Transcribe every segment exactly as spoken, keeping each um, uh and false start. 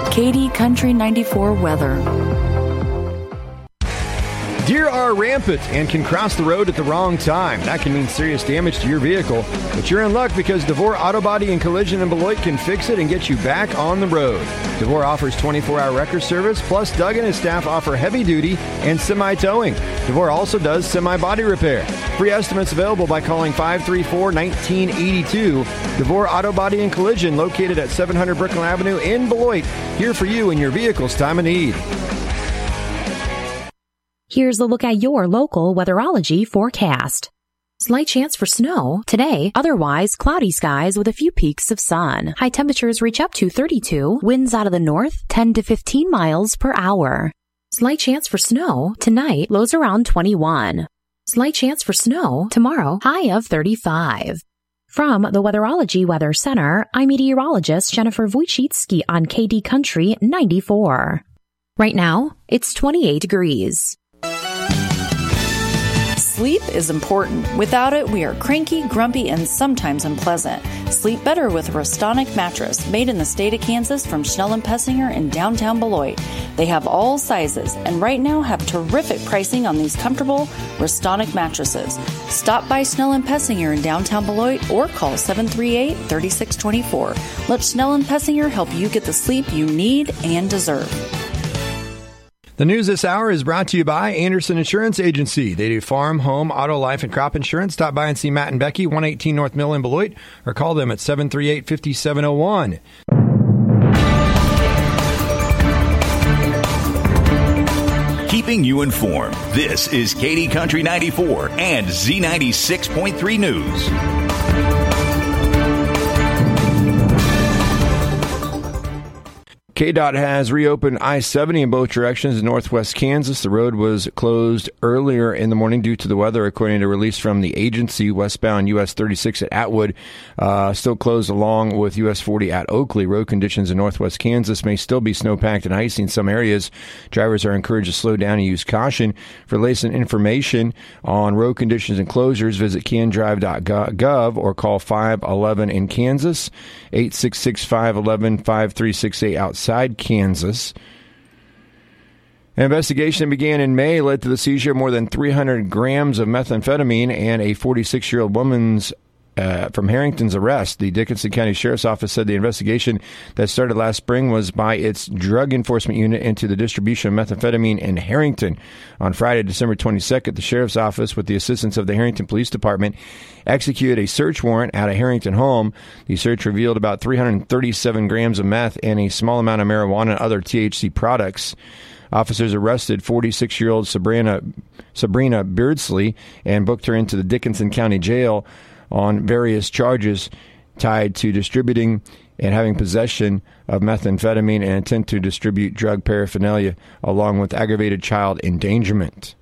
K D Country ninety-four weather. Deer are rampant and can cross the road at the wrong time. That can mean serious damage to your vehicle. But you're in luck because DeVore Auto Body and Collision in Beloit can fix it and get you back on the road. DeVore offers twenty-four hour wrecker service, plus Doug and his staff offer heavy-duty and semi-towing. DeVore also does semi-body repair. Free estimates available by calling five three four, one nine eight two. DeVore Auto Body and Collision, located at seven hundred Brickell Avenue in Beloit. Here for you in your vehicle's time of need. Here's a look at your local weatherology forecast. Slight chance for snow today, otherwise cloudy skies with a few peaks of sun. High temperatures reach up to thirty-two, winds out of the north ten to fifteen miles per hour. Slight chance for snow tonight, lows around twenty-one. Slight chance for snow tomorrow, high of thirty-five. From the Weatherology Weather Center, I'm meteorologist Jennifer Wojcicki on K D Country ninety-four. Right now, it's twenty-eight degrees. Sleep is important. Without it, we are cranky, grumpy, and sometimes unpleasant. Sleep better with a Restonic mattress, made in the state of Kansas from Schnell and Pessinger in downtown Beloit. They have all sizes, and right now have terrific pricing on these comfortable Restonic mattresses. Stop by Schnell and Pessinger in downtown Beloit or call seven three eight, three six two four. Let Schnell and Pessinger help you get the sleep you need and deserve. The news this hour is brought to you by Anderson Insurance Agency. They do farm, home, auto, life, and crop insurance. Stop by and see Matt and Becky, one eighteen North Mill in Beloit, or call them at seven three eight, five seven zero one. Keeping you informed, this is K D Country ninety-four and Z ninety-six point three News. K D O T has reopened I seventy in both directions in northwest Kansas. The road was closed earlier in the morning due to the weather, according to a release from the agency. Westbound U S thirty-six at Atwood uh, still closed, along with U S forty at Oakley. Road conditions in northwest Kansas may still be snow-packed and icy in some areas. Drivers are encouraged to slow down and use caution. For latest information on road conditions and closures, visit can drive dot gov or call five one one in Kansas, eight six six, five one one, five three six eight outside Kansas. An investigation began in May led to the seizure of more than three hundred grams of methamphetamine and a forty-six-year-old woman's uh, from Harrington's arrest. The Dickinson County Sheriff's Office said the investigation that started last spring was by its Drug Enforcement Unit into the distribution of methamphetamine in Harrington. On Friday, December twenty-second, the Sheriff's Office, with the assistance of the Harrington Police Department, executed a search warrant at a Harrington home. The search revealed about three hundred thirty-seven grams of meth and a small amount of marijuana and other T H C products. Officers arrested forty-six-year-old Sabrina, Sabrina Beardsley and booked her into the Dickinson County Jail on various charges tied to distributing and having possession of methamphetamine and intent to distribute drug paraphernalia, along with aggravated child endangerment.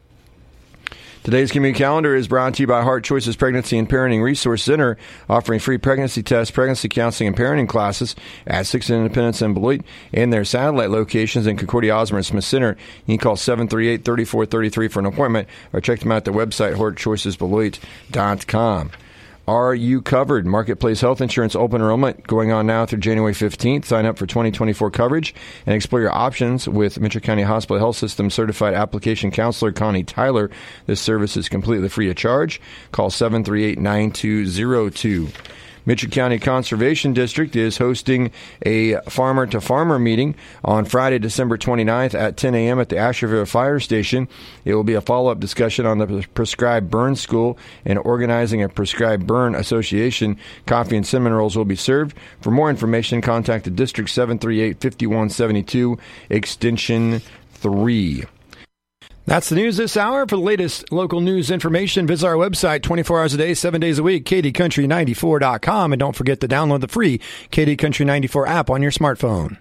Today's community calendar is brought to you by Heart Choices Pregnancy and Parenting Resource Center, offering free pregnancy tests, pregnancy counseling, and parenting classes at six Independence and Beloit and their satellite locations in Concordia, Osmer, and Smith Center. You can call seven three eight, three four three three for an appointment or check them out at their website, heart choices beloit dot com. Are you covered? Marketplace Health Insurance open enrollment going on now through January fifteenth. Sign up for twenty twenty-four coverage and explore your options with Mitchell County Hospital Health System certified application counselor Connie Tyler. This service is completely free of charge. Call seven three eight, nine two zero two. Mitchell County Conservation District is hosting a farmer-to-farmer meeting on Friday, December twenty-ninth at ten a.m. at the Asherville Fire Station. It will be a follow-up discussion on the Prescribed Burn School and organizing a Prescribed Burn Association. Coffee and cinnamon rolls will be served. For more information, contact the District seven three eight, five one seven two, extension three. That's the news this hour. For the latest local news information, visit our website twenty-four hours a day, seven days a week, K D country ninety-four dot com. And don't forget to download the free K D Country ninety-four app on your smartphone.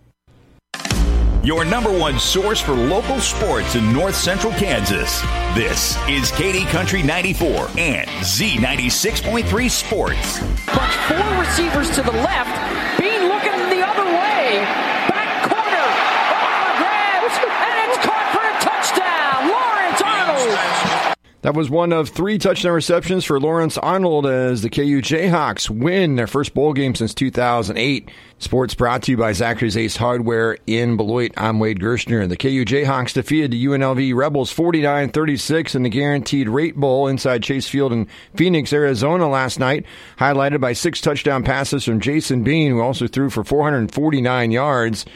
Your number one source for local sports in north central Kansas. This is K D Country ninety-four and Z ninety-six point three Sports. But four receivers to the left, Bean looking the other way. Back corner, on the grabs, and it's caught for a touchdown. Lawrence Arnold. That was one of three touchdown receptions for Lawrence Arnold as the K U Jayhawks win their first bowl game since two thousand eight. Sports brought to you by Zachary's Ace Hardware in Beloit. I'm Wade Gershner. The K U Jayhawks defeated the U N L V Rebels forty-nine thirty-six in the Guaranteed Rate Bowl inside Chase Field in Phoenix, Arizona last night, highlighted by six touchdown passes from Jason Bean, who also threw for four hundred forty-nine yards.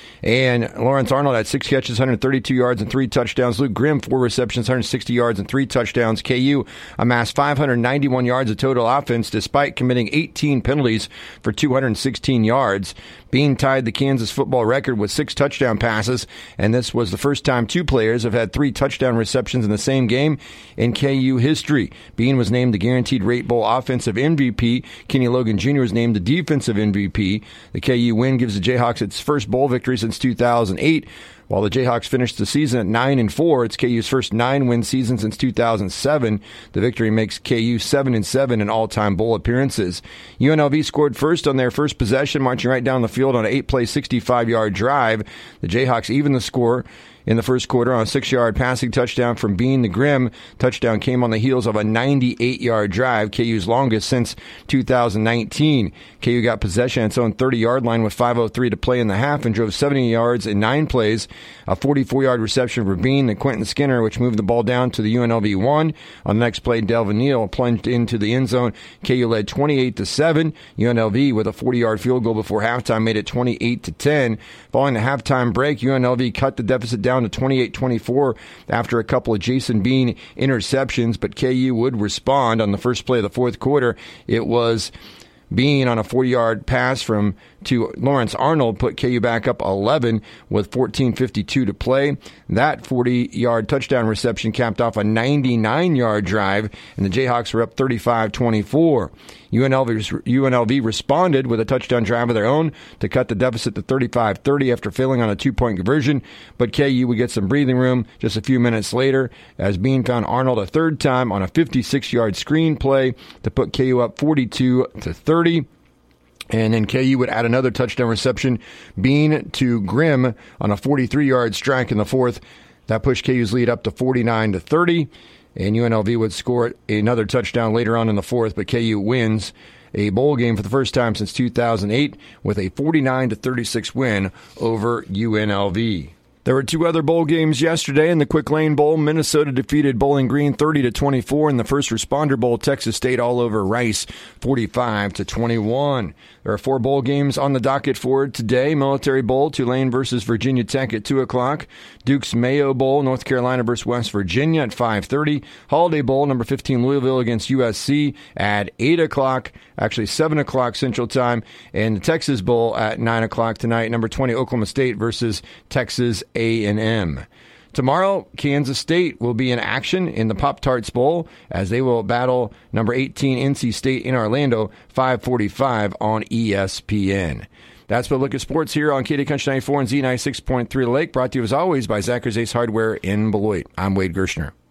And Lawrence Arnold had six catches, one hundred thirty-two yards, and three touchdowns. Luke Grimm, four receptions, one hundred sixty yards, and three touchdowns. K U amassed five hundred ninety-one yards of total offense despite committing eighteen penalties for two hundred sixteen yards. Bean tied the Kansas football record with six touchdown passes, and this was the first time two players have had three touchdown receptions in the same game in K U history. Bean was named the Guaranteed Rate Bowl Offensive M V P. Kenny Logan Junior was named the Defensive M V P. The K U win gives the Jayhawks its first bowl victory since two thousand eight. While the Jayhawks finished the season at nine and four, it's K U's first nine-win season since two thousand seven. The victory makes K U seven and seven in all-time bowl appearances. U N L V scored first on their first possession, marching right down the field on an eight-play, sixty-five-yard drive. The Jayhawks evened the score in the first quarter on a six-yard passing touchdown from Bean. The Grimm touchdown came on the heels of a ninety-eight-yard drive, K U's longest since two thousand nineteen. K U got possession at its own thirty-yard line with five oh three to play in the half and drove seventy yards in nine plays. A forty-four-yard reception for Bean and Quentin Skinner, which moved the ball down to the U N L V one. On the next play, Delvin Neal plunged into the end zone. K U led twenty-eight to seven. U N L V with a forty-yard field goal before halftime made it twenty-eight to ten. Following the halftime break, U N L V cut the deficit down to twenty-eight twenty-four after a couple of Jason Bean interceptions, but K U would respond on the first play of the fourth quarter. It was Bean on a forty-yard pass from to Lawrence Arnold put K U back up eleven with fourteen fifty-two to play. That forty-yard touchdown reception capped off a ninety-nine-yard drive, and the Jayhawks were up thirty-five twenty-four. U N L V, U N L V responded with a touchdown drive of their own to cut the deficit to thirty-five thirty after failing on a two-point conversion, but K U would get some breathing room just a few minutes later as Bean found Arnold a third time on a fifty-six-yard screen play to put K U up forty-two to thirty. And then K U would add another touchdown reception, Bean to Grimm on a forty-three-yard strike in the fourth. That pushed K U's lead up to forty-nine to thirty. And U N L V would score another touchdown later on in the fourth, but K U wins a bowl game for the first time since two thousand eight with a forty-nine to thirty-six win over U N L V. There were two other bowl games yesterday. In the Quick Lane Bowl, Minnesota defeated Bowling Green thirty to twenty-four. In the First Responder Bowl, Texas State all over Rice forty-five to twenty-one. There are four bowl games on the docket for today. Military Bowl, Tulane versus Virginia Tech at two o'clock. Duke's Mayo Bowl, North Carolina versus West Virginia at five thirty. Holiday Bowl, number fifteen, Louisville against U S C at eight o'clock. Actually, seven o'clock Central Time. And the Texas Bowl at nine o'clock tonight. Number twenty, Oklahoma State versus Texas A and M. Tomorrow, Kansas State will be in action in the Pop-Tarts Bowl as they will battle number eighteen N C State in Orlando, five forty-five on E S P N. That's what Look at Sports here on K D Country ninety-four and Z ninety-six point three Lake, brought to you as always by Zachary's Ace Hardware in Beloit. I'm Wade Gershner.